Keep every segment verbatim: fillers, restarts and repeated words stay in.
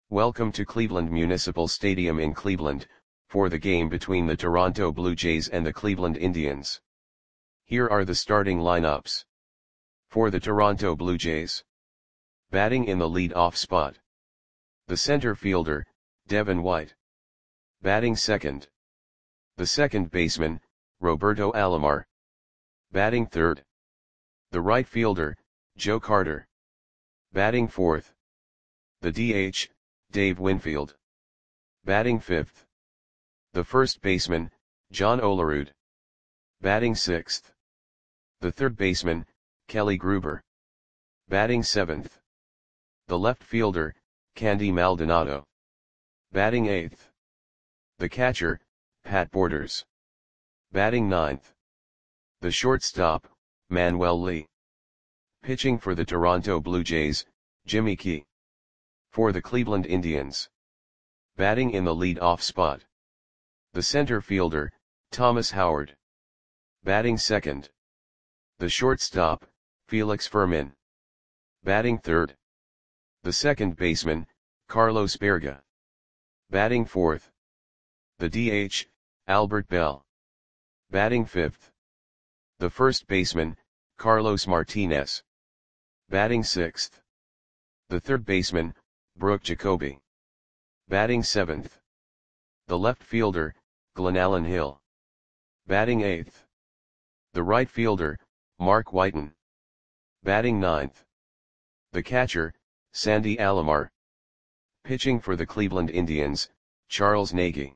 Welcome to Cleveland Municipal Stadium in Cleveland, for the game between the Toronto Blue Jays and the Cleveland Indians. Here are the starting lineups. For the Toronto Blue Jays. Batting in the lead-off spot. The center fielder, Devin White. Batting second. The second baseman, Roberto Alomar. Batting third. The right fielder, Joe Carter. Batting fourth. The D H, Dave Winfield. Batting fifth. The first baseman, John Olerud. Batting sixth. The third baseman, Kelly Gruber. Batting seventh. The left fielder, Candy Maldonado. Batting eighth. The catcher, Pat Borders. Batting ninth. The shortstop, Manuel Lee. Pitching for the Toronto Blue Jays, Jimmy Key. For the Cleveland Indians. Batting in the lead-off spot. The center fielder, Thomas Howard. Batting second. The shortstop, Felix Fermin. Batting third. The second baseman, Carlos Berga. Batting fourth. The D H, Albert Bell. Batting fifth. The first baseman, Carlos Martinez. Batting sixth. The third baseman, Brooke Jacoby. Batting seventh. The left fielder, Glenallen Hill. Batting eighth. The right fielder, Mark Whiten. Batting ninth. The catcher, Sandy Alomar. Pitching for the Cleveland Indians, Charles Nagy.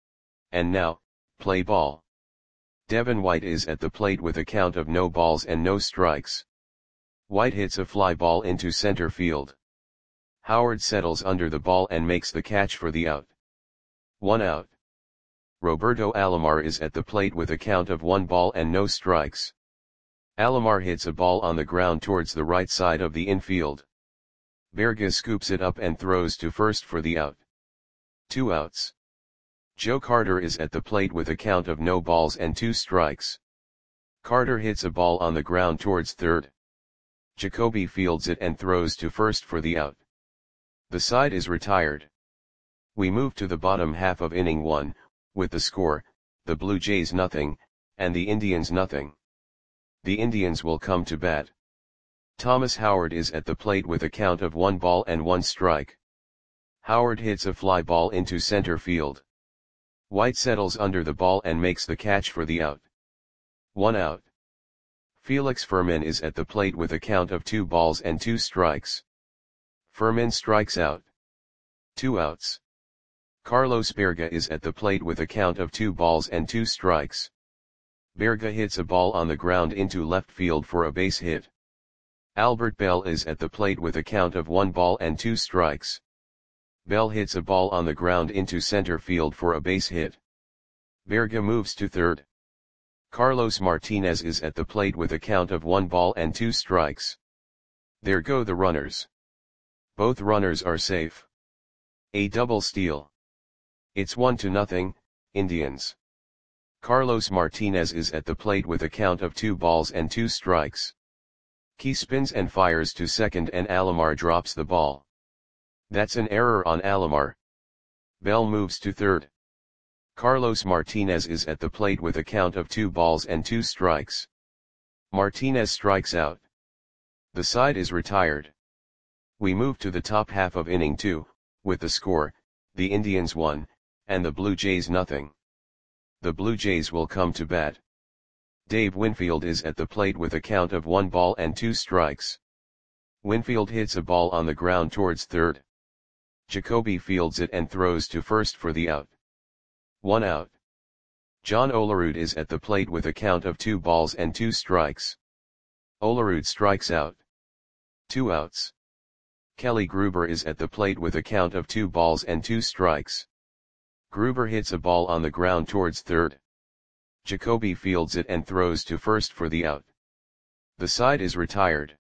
And now, play ball. Devin White is at the plate with a count of no balls and no strikes. White hits a fly ball into center field. Howard settles under the ball and makes the catch for the out. One out. Roberto Alomar is at the plate with a count of one ball and no strikes. Alomar hits a ball on the ground towards the right side of the infield. Berga scoops it up and throws to first for the out. Two outs. Joe Carter is at the plate with a count of no balls and two strikes. Carter hits a ball on the ground towards third. Jacoby fields it and throws to first for the out. The side is retired. We move to the bottom half of inning one, with the score, the Blue Jays nothing, and the Indians nothing. The Indians will come to bat. Thomas Howard is at the plate with a count of one ball and one strike. Howard hits a fly ball into center field. White settles under the ball and makes the catch for the out. One out. Felix Fermin is at the plate with a count of two balls and two strikes. Fermin strikes out. Two outs. Carlos Berga is at the plate with a count of two balls and two strikes. Berga hits a ball on the ground into left field for a base hit. Albert Bell is at the plate with a count of one ball and two strikes. Bell hits a ball on the ground into center field for a base hit. Berga moves to third. Carlos Martinez is at the plate with a count of one ball and two strikes. There go the runners. Both runners are safe. A double steal. It's one to nothing, Indians. Carlos Martinez is at the plate with a count of two balls and two strikes. Key spins and fires to second and Alomar drops the ball. That's an error on Alomar. Bell moves to third. Carlos Martinez is at the plate with a count of two balls and two strikes. Martinez strikes out. The side is retired. We move to the top half of inning two, with the score, the Indians one, and the Blue Jays nothing. The Blue Jays will come to bat. Dave Winfield is at the plate with a count of one ball and two strikes. Winfield hits a ball on the ground towards third. Jacoby fields it and throws to first for the out. One out. John Olerud is at the plate with a count of two balls and two strikes. Olerud strikes out. Two outs. Kelly Gruber is at the plate with a count of two balls and two strikes. Gruber hits a ball on the ground towards third. Jacoby fields it and throws to first for the out. The side is retired.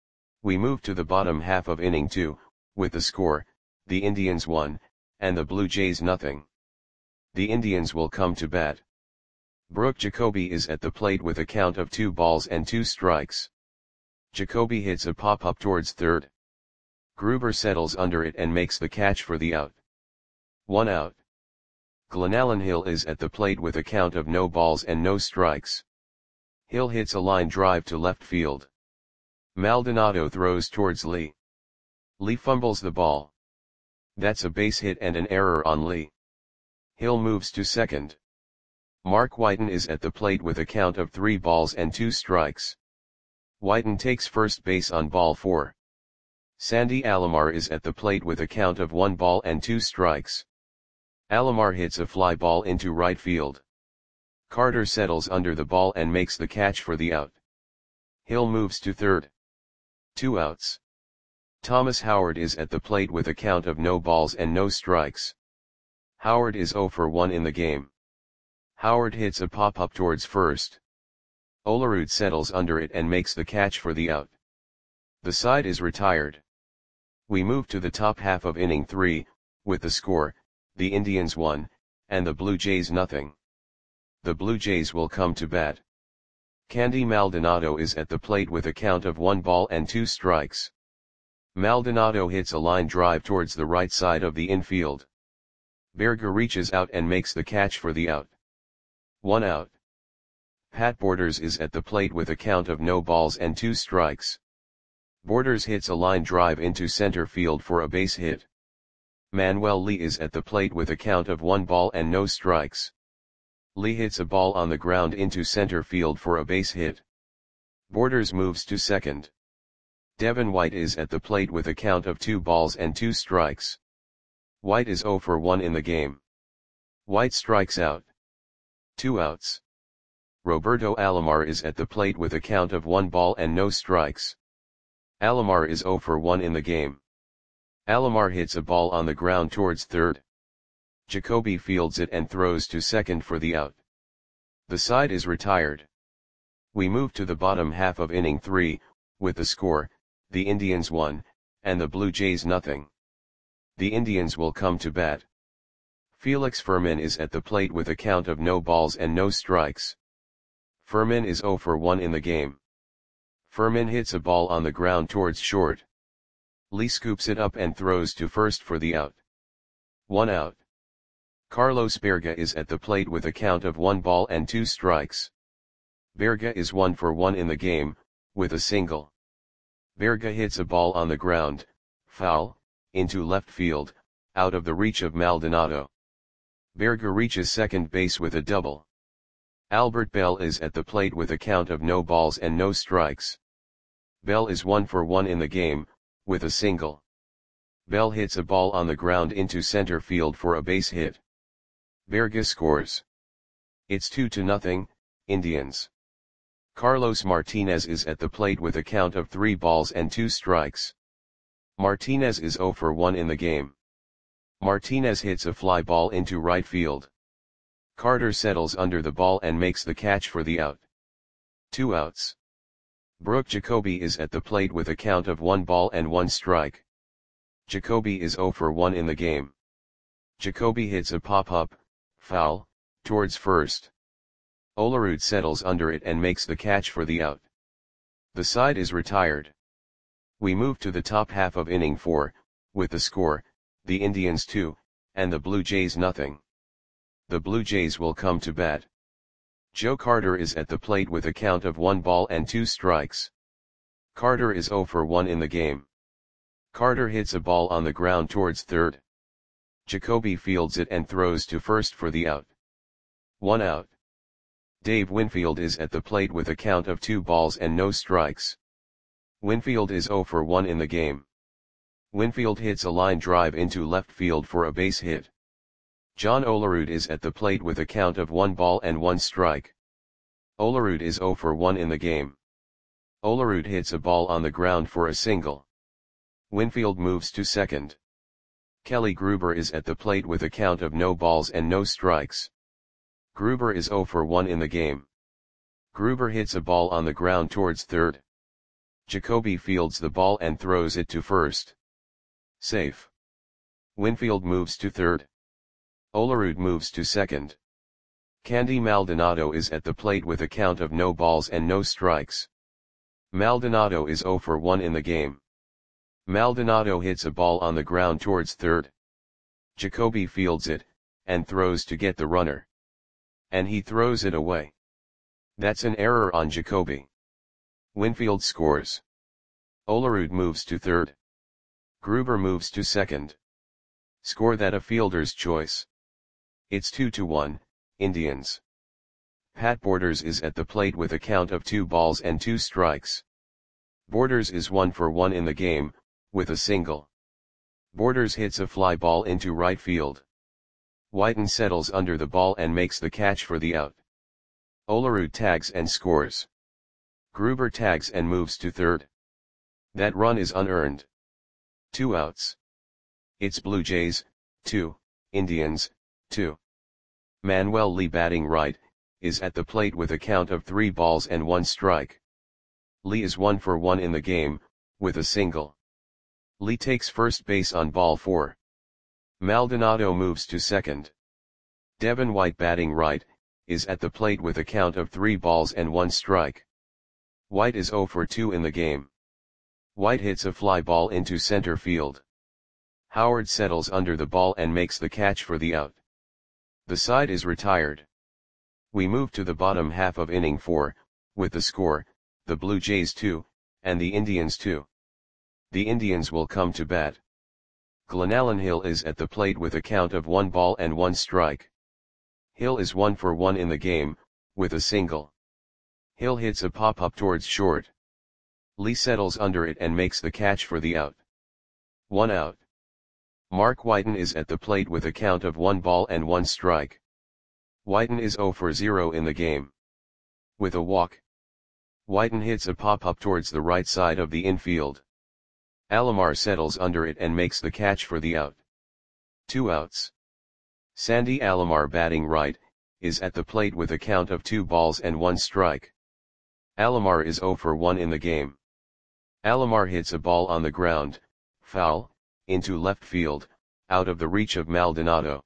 We move to the bottom half of inning two, with the score, the Indians one, and the Blue Jays nothing. The Indians will come to bat. Brooke Jacoby is at the plate with a count of two balls and two strikes. Jacoby hits a pop-up towards third. Gruber settles under it and makes the catch for the out. One out. Glenallen Hill is at the plate with a count of no balls and no strikes. Hill hits a line drive to left field. Maldonado throws towards Lee. Lee fumbles the ball. That's a base hit and an error on Lee. Hill moves to second. Mark Whiten is at the plate with a count of three balls and two strikes. Whiten takes first base on ball four. Sandy Alomar is at the plate with a count of one ball and two strikes. Alomar hits a fly ball into right field. Carter settles under the ball and makes the catch for the out. Hill moves to third. Two outs. Thomas Howard is at the plate with a count of no balls and no strikes. Howard is zero for one in the game. Howard hits a pop-up towards first. Olerud settles under it and makes the catch for the out. The side is retired. We move to the top half of inning three, with the score, the Indians one, and the Blue Jays nothing. The Blue Jays will come to bat. Candy Maldonado is at the plate with a count of one ball and two strikes. Maldonado hits a line drive towards the right side of the infield. Berger reaches out and makes the catch for the out. One out. Pat Borders is at the plate with a count of no balls and two strikes. Borders hits a line drive into center field for a base hit. Manuel Lee is at the plate with a count of one ball and no strikes. Lee hits a ball on the ground into center field for a base hit. Borders moves to second. Devin White is at the plate with a count of two balls and two strikes. White is zero for one in the game. White strikes out. Two outs. Roberto Alomar is at the plate with a count of one ball and no strikes. Alomar is zero for one in the game. Alomar hits a ball on the ground towards third. Jacoby fields it and throws to second for the out. The side is retired. We move to the bottom half of inning three, with the score, the Indians one, and the Blue Jays nothing. The Indians will come to bat. Felix Fermin is at the plate with a count of no balls and no strikes. Fermin is zero for one in the game. Fermin hits a ball on the ground towards short. Lee scoops it up and throws to first for the out. One out. Carlos Berga is at the plate with a count of one ball and two strikes. Berga is one for one in the game, with a single. Berga hits a ball on the ground, foul, into left field, out of the reach of Maldonado. Berga reaches second base with a double. Albert Bell is at the plate with a count of no balls and no strikes. Bell is one for one in the game, with a single. Bell hits a ball on the ground into center field for a base hit. Berga scores. It's two to nothing, Indians. Carlos Martinez is at the plate with a count of three balls and two strikes. Martinez is zero for one in the game. Martinez hits a fly ball into right field. Carter settles under the ball and makes the catch for the out. Two outs. Brooke Jacoby is at the plate with a count of one ball and one strike. Jacoby is zero for one in the game. Jacoby hits a pop-up, foul, towards first. Olerud settles under it and makes the catch for the out. The side is retired. We move to the top half of inning four, with the score, the Indians two, and the Blue Jays nothing. The Blue Jays will come to bat. Joe Carter is at the plate with a count of one ball and two strikes. Carter is zero for one in the game. Carter hits a ball on the ground towards third. Jacoby fields it and throws to first for the out. One out. Dave Winfield is at the plate with a count of two balls and no strikes. Winfield is zero for one in the game. Winfield hits a line drive into left field for a base hit. John Olerud is at the plate with a count of one ball and one strike. Olerud is zero for one in the game. Olerud hits a ball on the ground for a single. Winfield moves to second. Kelly Gruber is at the plate with a count of no balls and no strikes. Gruber is zero for one in the game. Gruber hits a ball on the ground towards third. Jacoby fields the ball and throws it to first. Safe. Winfield moves to third. Olerud moves to second. Candy Maldonado is at the plate with a count of no balls and no strikes. Maldonado is zero for one in the game. Maldonado hits a ball on the ground towards third. Jacoby fields it, and throws to get the runner. And he throws it away. That's an error on Jacoby. Winfield scores. Olerud moves to third. Gruber moves to second. Score that a fielder's choice. It's two to one, Indians. Pat Borders is at the plate with a count of two balls and two strikes. Borders is one for one in the game, with a single. Borders hits a fly ball into right field. Whiten settles under the ball and makes the catch for the out. Olerud tags and scores. Gruber tags and moves to third. That run is unearned. Two outs. It's Blue Jays, two, Indians, two. Manuel Lee batting right, is at the plate with a count of three balls and one strike. Lee is one for one in the game, with a single. Lee takes first base on ball four. Maldonado moves to second. Devin White batting right, is at the plate with a count of three balls and one strike. White is zero for two in the game. White hits a fly ball into center field. Howard settles under the ball and makes the catch for the out. The side is retired. We move to the bottom half of inning four, with the score, the Blue Jays two, and the Indians two. The Indians will come to bat. Glenallen Hill is at the plate with a count of one ball and one strike. Hill is one for one in the game, with a single. Hill hits a pop-up towards short. Lee settles under it and makes the catch for the out. One out. Mark Whiten is at the plate with a count of one ball and one strike. Whiten is zero for zero in the game. With a walk. Whiten hits a pop-up towards the right side of the infield. Alomar settles under it and makes the catch for the out. Two outs. Sandy Alomar batting right, is at the plate with a count of two balls and one strike. Alomar is zero for one in the game. Alomar hits a ball on the ground, foul, into left field, out of the reach of Maldonado.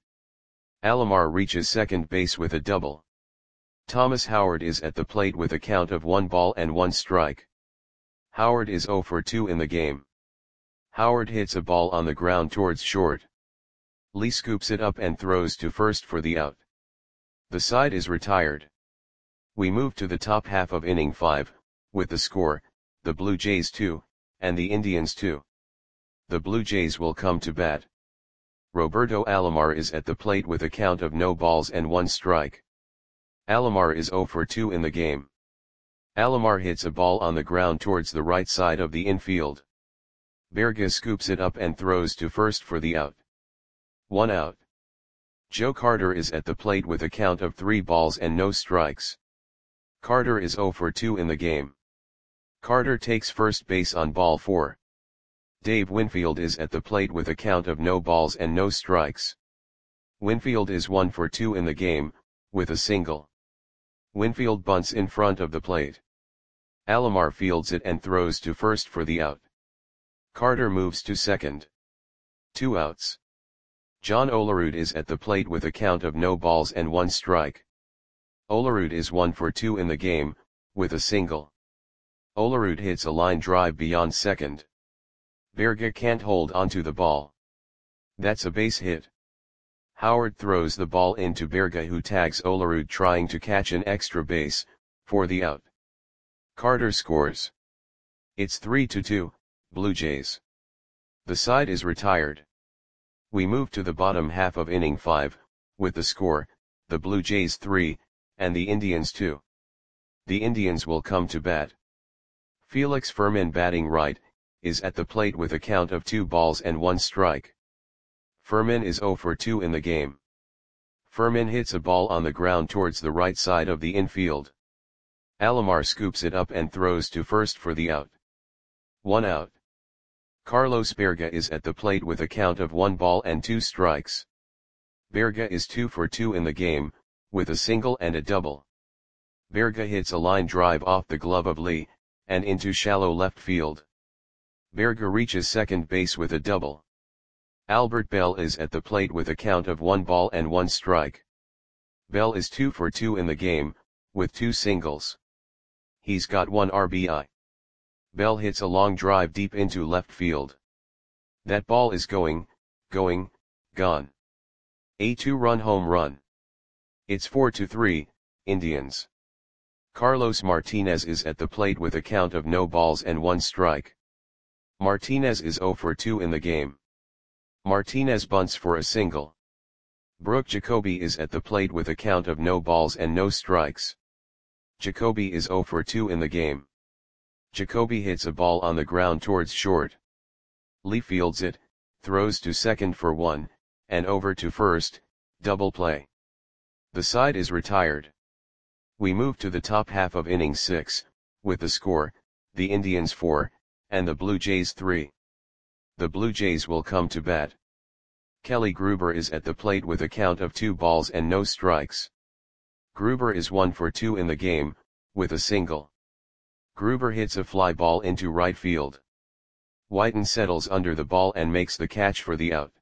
Alomar reaches second base with a double. Thomas Howard is at the plate with a count of one ball and one strike. Howard is zero for two in the game. Howard hits a ball on the ground towards short. Lee scoops it up and throws to first for the out. The side is retired. We move to the top half of inning five, with the score, the Blue Jays two, and the Indians two. The Blue Jays will come to bat. Roberto Alomar is at the plate with a count of no balls and one strike. Alomar is zero for two in the game. Alomar hits a ball on the ground towards the right side of the infield. Berga scoops it up and throws to first for the out. One out. Joe Carter is at the plate with a count of three balls and no strikes. Carter is zero for two in the game. Carter takes first base on ball four. Dave Winfield is at the plate with a count of no balls and no strikes. Winfield is one for two in the game, with a single. Winfield bunts in front of the plate. Alomar fields it and throws to first for the out. Carter moves to second. Two outs. John Olerud is at the plate with a count of no balls and one strike. Olerud is one for two in the game, with a single. Olerud hits a line drive beyond second. Berga can't hold onto the ball. That's a base hit. Howard throws the ball into Berga, who tags Olerud trying to catch an extra base, for the out. Carter scores. It's three to two, Blue Jays. The side is retired. We move to the bottom half of inning five, with the score, the Blue Jays three, and the Indians two. The Indians will come to bat. Felix Fermin batting right, is at the plate with a count of two balls and one strike. Fermin is zero for two in the game. Fermin hits a ball on the ground towards the right side of the infield. Alomar scoops it up and throws to first for the out. One out. Carlos Berga is at the plate with a count of one ball and two strikes. Berga is two for two in the game, with a single and a double. Berga hits a line drive off the glove of Lee, and into shallow left field. Berga reaches second base with a double. Albert Bell is at the plate with a count of one ball and one strike. Bell is two for two in the game, with two singles. He's got one R B I. Bell hits a long drive deep into left field. That ball is going, going, gone. A two-run home run. It's four to three, Indians. Carlos Martinez is at the plate with a count of no balls and one strike. Martinez is zero for two in the game. Martinez bunts for a single. Brooke Jacoby is at the plate with a count of no balls and no strikes. Jacoby is zero for two in the game. Jacoby hits a ball on the ground towards short. Lee fields it, throws to second for one, and over to first, double play. The side is retired. We move to the top half of inning six, with the score, the Indians four, and the Blue Jays three. The Blue Jays will come to bat. Kelly Gruber is at the plate with a count of two balls and no strikes. Gruber is one for two in the game, with a single. Gruber hits a fly ball into right field. Whiten settles under the ball and makes the catch for the out.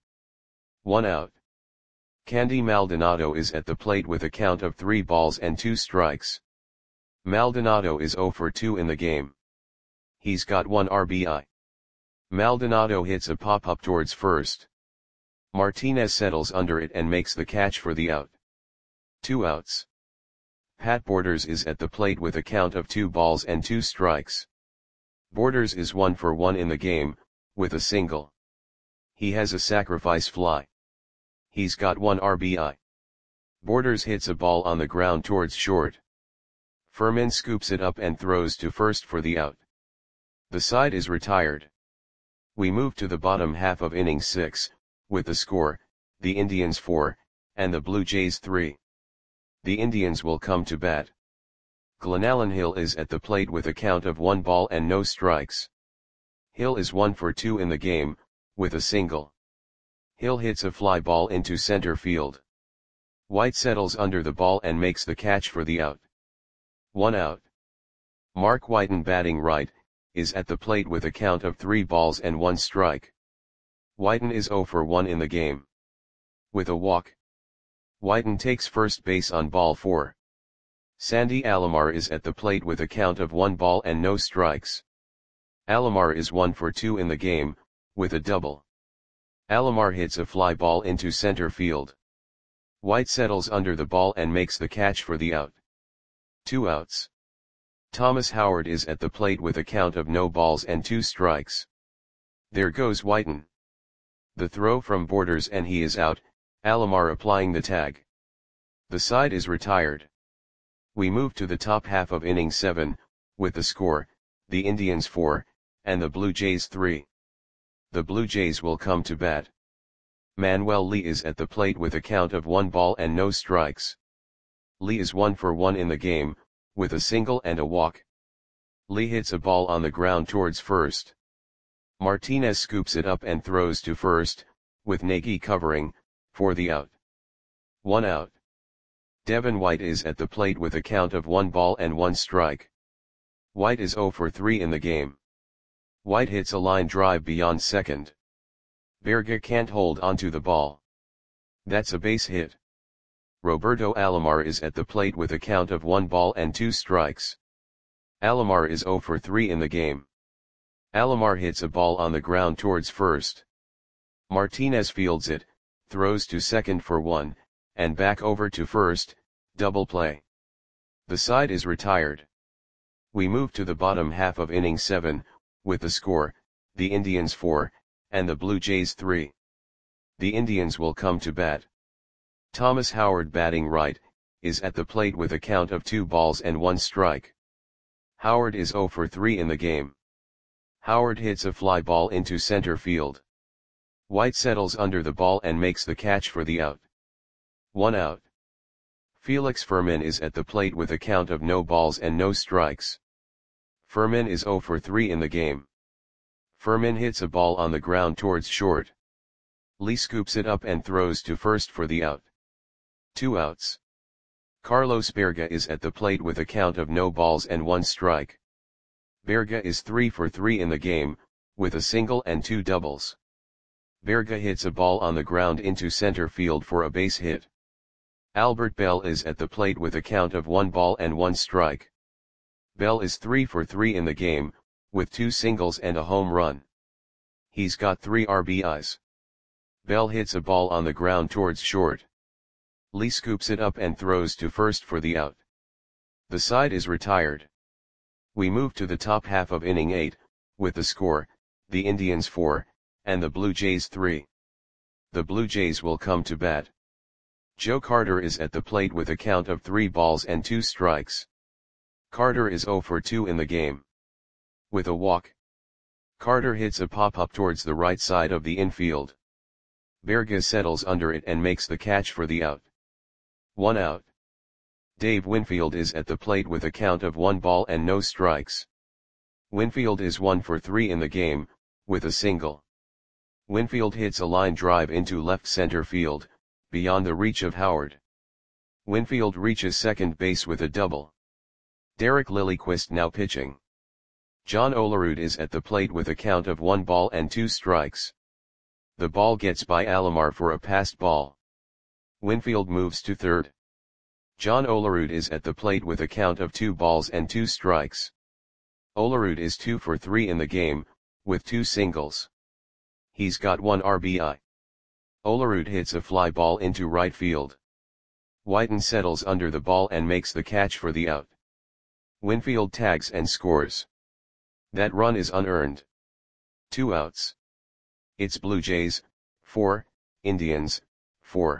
One out. Candy Maldonado is at the plate with a count of three balls and two strikes. Maldonado is zero for two in the game. He's got one R B I. Maldonado hits a pop-up towards first. Martinez settles under it and makes the catch for the out. Two outs. Pat Borders is at the plate with a count of two balls and two strikes. Borders is one for one in the game, with a single. He has a sacrifice fly. He's got one R B I. Borders hits a ball on the ground towards short. Furman scoops it up and throws to first for the out. The side is retired. We move to the bottom half of inning six, with the score, the Indians four, and the Blue Jays three. The Indians will come to bat. Glenallen Hill is at the plate with a count of one ball and no strikes. Hill is one for two in the game, with a single. Hill hits a fly ball into center field. White settles under the ball and makes the catch for the out. One out. Mark Whiten, batting right, is at the plate with a count of three balls and one strike. Whiten is zero for one in the game. With a walk. Whiten takes first base on ball four. Sandy Alomar is at the plate with a count of one ball and no strikes. Alomar is one for two in the game, with a double. Alomar hits a fly ball into center field. White settles under the ball and makes the catch for the out. Two outs. Thomas Howard is at the plate with a count of no balls and two strikes. There goes Whiten. The throw from Borders and he is out, Alomar applying the tag. The side is retired. We move to the top half of inning seven, with the score, the Indians four, and the Blue Jays three. The Blue Jays will come to bat. Manuel Lee is at the plate with a count of one ball and no strikes. Lee is one for one in the game, with a single and a walk. Lee hits a ball on the ground towards first. Martinez scoops it up and throws to first, with Nagy covering, for the out. One out. Devin White is at the plate with a count of one ball and one strike. White is zero for three in the game. White hits a line drive beyond second. Berga can't hold onto the ball. That's a base hit. Roberto Alomar is at the plate with a count of one ball and two strikes. Alomar is zero for three in the game. Alomar hits a ball on the ground towards first. Martinez fields it, throws to second for one, and back over to first, double play. The side is retired. We move to the bottom half of inning seven, with the score, the Indians four, and the Blue Jays three. The Indians will come to bat. Thomas Howard, batting right, is at the plate with a count of two balls and one strike. Howard is zero for three in the game. Howard hits a fly ball into center field. White settles under the ball and makes the catch for the out. One out. Felix Furman is at the plate with a count of no balls and no strikes. Furman is zero for three in the game. Furman hits a ball on the ground towards short. Lee scoops it up and throws to first for the out. Two outs. Carlos Berga is at the plate with a count of no balls and one strike. Berga is three for three in the game, with a single and two doubles. Berga hits a ball on the ground into center field for a base hit. Albert Bell is at the plate with a count of one ball and one strike. Bell is three for three in the game, with two singles and a home run. He's got three R B Is. Bell hits a ball on the ground towards short. Lee scoops it up and throws to first for the out. The side is retired. We move to the top half of inning eight, with the score, the Indians four, and the Blue Jays three. The Blue Jays will come to bat. Joe Carter is at the plate with a count of three balls and two strikes. Carter is zero for two in the game. With a walk, Carter hits a pop-up towards the right side of the infield. Berga settles under it and makes the catch for the out. One out. Dave Winfield is at the plate with a count of one ball and no strikes. Winfield is one for three in the game, with a single. Winfield hits a line drive into left center field, beyond the reach of Howard. Winfield reaches second base with a double. Derek Lilliquist now pitching. John Olerud is at the plate with a count of one ball and two strikes. The ball gets by Alomar for a passed ball. Winfield moves to third. John Olerud is at the plate with a count of two balls and two strikes. Olerud is two for three in the game, with two singles. He's got one R B I. Olerud hits a fly ball into right field. Whiten settles under the ball and makes the catch for the out. Winfield tags and scores. That run is unearned. Two outs. It's Blue Jays, four, Indians, four.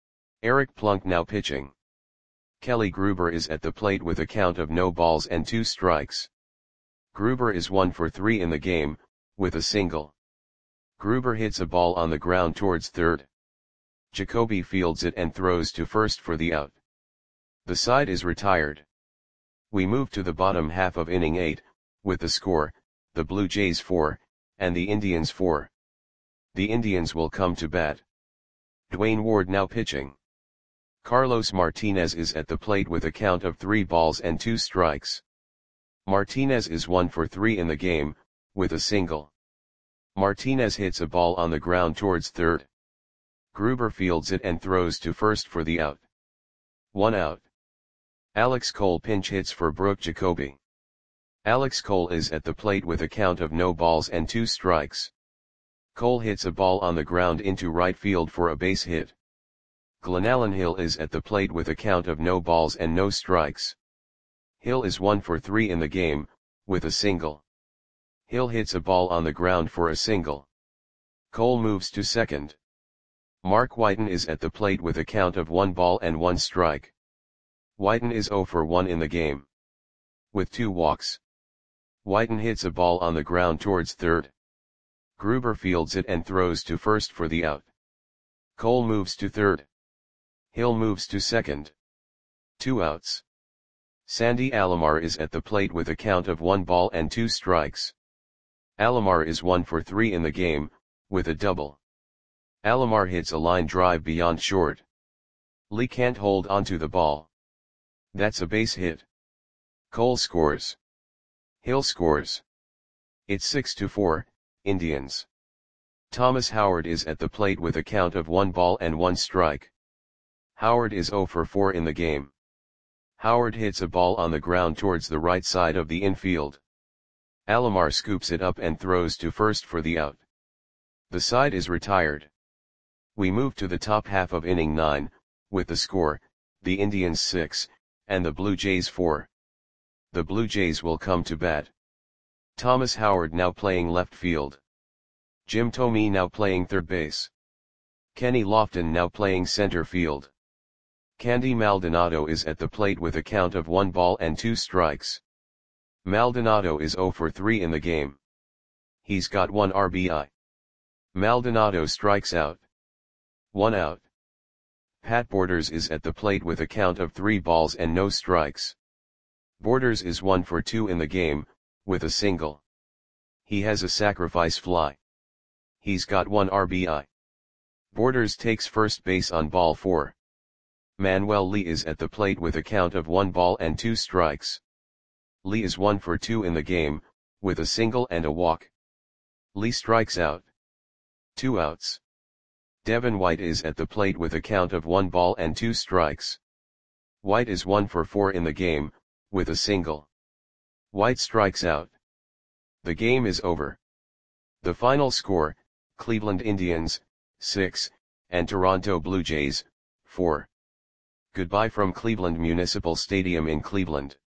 Eric Plunk now pitching. Kelly Gruber is at the plate with a count of no balls and two strikes. Gruber is one for three in the game, with a single. Gruber hits a ball on the ground towards third. Jacoby fields it and throws to first for the out. The side is retired. We move to the bottom half of inning eight, with the score, the Blue Jays four, and the Indians four. The Indians will come to bat. Dwayne Ward now pitching. Carlos Martinez is at the plate with a count of three balls and two strikes. Martinez is one for three in the game, with a single. Martinez hits a ball on the ground towards third. Gruber fields it and throws to first for the out. One out. Alex Cole pinch hits for Brooke Jacoby. Alex Cole is at the plate with a count of no balls and two strikes. Cole hits a ball on the ground into right field for a base hit. Glenallen Hill is at the plate with a count of no balls and no strikes. Hill is one for three in the game, with a single. Hill hits a ball on the ground for a single. Cole moves to second. Mark Whiten is at the plate with a count of one ball and one strike. Whiten is zero for one in the game. With two walks. Whiten hits a ball on the ground towards third. Gruber fields it and throws to first for the out. Cole moves to third. Hill moves to second. Two outs. Sandy Alomar is at the plate with a count of one ball and two strikes. Alomar is one for three in the game, with a double. Alomar hits a line drive beyond short. Lee can't hold onto the ball. That's a base hit. Cole scores. Hill scores. It's six to four, Indians. Thomas Howard is at the plate with a count of one ball and one strike. Howard is zero for four in the game. Howard hits a ball on the ground towards the right side of the infield. Alomar scoops it up and throws to first for the out. The side is retired. We move to the top half of inning nine, with the score, the Indians six, and the Blue Jays four. The Blue Jays will come to bat. Thomas Howard now playing left field. Jim Thome now playing third base. Kenny Lofton now playing center field. Candy Maldonado is at the plate with a count of one ball and two strikes. Maldonado is zero for three in the game. He's got one R B I. Maldonado strikes out. One out. Pat Borders is at the plate with a count of three balls and no strikes. Borders is one for two in the game, with a single. He has a sacrifice fly. He's got one R B I. Borders takes first base on ball four. Manuel Lee is at the plate with a count of one ball and two strikes. Lee is one for two in the game, with a single and a walk. Lee strikes out. Two outs. Devin White is at the plate with a count of one ball and two strikes. White is one for four in the game, with a single. White strikes out. The game is over. The final score, Cleveland Indians, six, and Toronto Blue Jays, four. Goodbye from Cleveland Municipal Stadium in Cleveland.